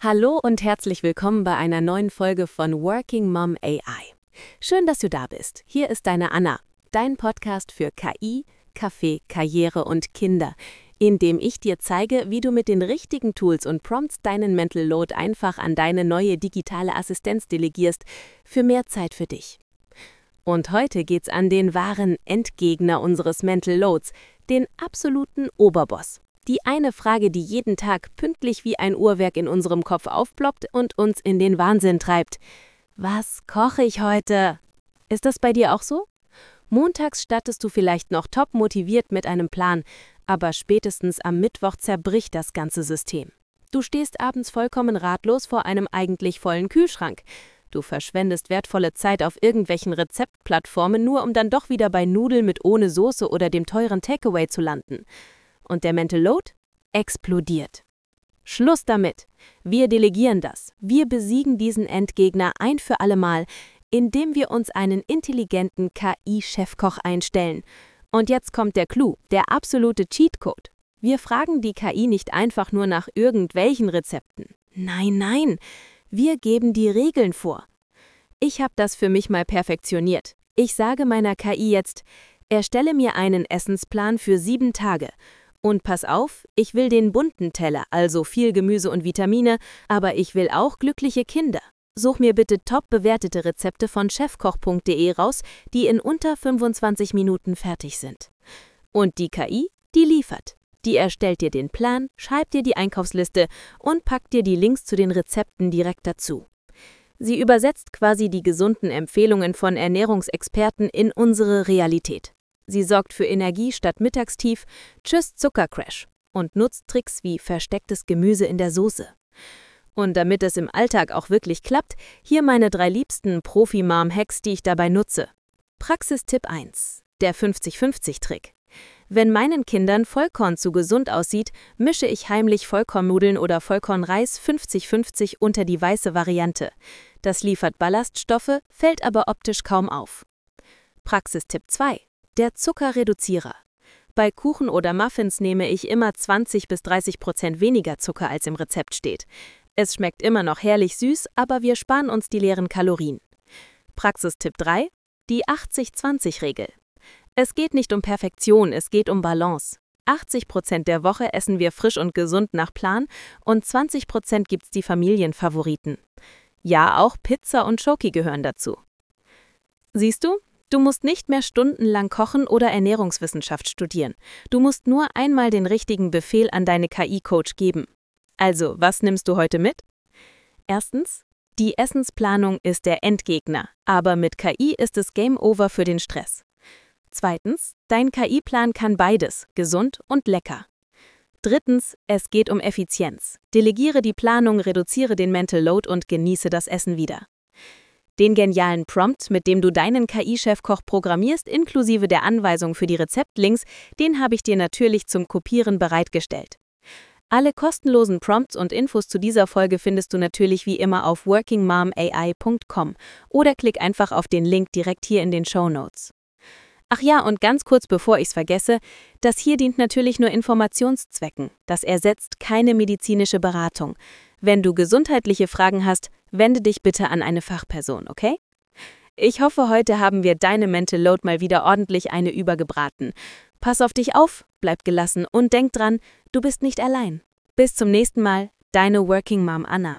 Hallo und herzlich willkommen bei einer neuen Folge von Working Mom AI. Schön, dass du da bist. Hier ist deine Anna, dein Podcast für KI, Kaffee, Karriere und Kinder, in dem ich dir zeige, wie du mit den richtigen Tools und Prompts deinen Mental Load einfach an deine neue digitale Assistenz delegierst, für mehr Zeit für dich. Und heute geht's an den wahren Endgegner unseres Mental Loads, den absoluten Oberboss. Die eine Frage, die jeden Tag pünktlich wie ein Uhrwerk in unserem Kopf aufploppt und uns in den Wahnsinn treibt. Was koche ich heute? Ist das bei dir auch so? Montags startest du vielleicht noch top motiviert mit einem Plan, aber spätestens am Mittwoch zerbricht das ganze System. Du stehst abends vollkommen ratlos vor einem eigentlich vollen Kühlschrank. Du verschwendest wertvolle Zeit auf irgendwelchen Rezeptplattformen, nur um dann doch wieder bei Nudeln mit ohne Soße oder dem teuren Takeaway zu landen. Und der Mental Load explodiert. Schluss damit. Wir delegieren das. Wir besiegen diesen Endgegner ein für alle Mal, indem wir uns einen intelligenten KI-Chefkoch einstellen. Und jetzt kommt der Clou, der absolute Cheatcode. Wir fragen die KI nicht einfach nur nach irgendwelchen Rezepten. Nein, wir geben die Regeln vor. Ich habe das für mich mal perfektioniert. Ich sage meiner KI jetzt, erstelle mir einen Essensplan für 7 Tage. Und pass auf, ich will den bunten Teller, also viel Gemüse und Vitamine, aber ich will auch glückliche Kinder. Such mir bitte top bewertete Rezepte von chefkoch.de raus, die in unter 25 Minuten fertig sind. Und die KI, die liefert. Die erstellt dir den Plan, schreibt dir die Einkaufsliste und packt dir die Links zu den Rezepten direkt dazu. Sie übersetzt quasi die gesunden Empfehlungen von Ernährungsexperten in unsere Realität. Sie sorgt für Energie statt Mittagstief, tschüss Zuckercrash und nutzt Tricks wie verstecktes Gemüse in der Soße. Und damit es im Alltag auch wirklich klappt, hier meine 3 liebsten Profi-Mom-Hacks, die ich dabei nutze. Praxistipp 1. Der 50-50-Trick. Wenn meinen Kindern Vollkorn zu gesund aussieht, mische ich heimlich Vollkornnudeln oder Vollkornreis 50-50 unter die weiße Variante. Das liefert Ballaststoffe, fällt aber optisch kaum auf. Praxistipp 2. Der Zuckerreduzierer. Bei Kuchen oder Muffins nehme ich immer 20-30% weniger Zucker, als im Rezept steht. Es schmeckt immer noch herrlich süß, aber wir sparen uns die leeren Kalorien. Praxistipp 3. Die 80-20-Regel. Es geht nicht um Perfektion, es geht um Balance. 80% der Woche essen wir frisch und gesund nach Plan und 20% gibt's die Familienfavoriten. Ja, auch Pizza und Schoki gehören dazu. Siehst du? Du musst nicht mehr stundenlang kochen oder Ernährungswissenschaft studieren. Du musst nur einmal den richtigen Befehl an deine KI-Coach geben. Also, was nimmst du heute mit? Erstens, die Essensplanung ist der Endgegner, aber mit KI ist es Game Over für den Stress. Zweitens, dein KI-Plan kann beides, gesund und lecker. Drittens, es geht um Effizienz. Delegiere die Planung, reduziere den Mental Load und genieße das Essen wieder. Den genialen Prompt, mit dem du deinen KI-Chefkoch programmierst, inklusive der Anweisung für die Rezeptlinks, den habe ich dir natürlich zum Kopieren bereitgestellt. Alle kostenlosen Prompts und Infos zu dieser Folge findest du natürlich wie immer auf workingmomai.com oder klick einfach auf den Link direkt hier in den Shownotes. Ach ja, und ganz kurz bevor ich's vergesse, das hier dient natürlich nur Informationszwecken. Das ersetzt keine medizinische Beratung. Wenn du gesundheitliche Fragen hast, wende dich bitte an eine Fachperson, okay? Ich hoffe, heute haben wir deine Mental Load mal wieder ordentlich eine übergebraten. Pass auf dich auf, bleib gelassen und denk dran, du bist nicht allein. Bis zum nächsten Mal, deine Working Mom Anna.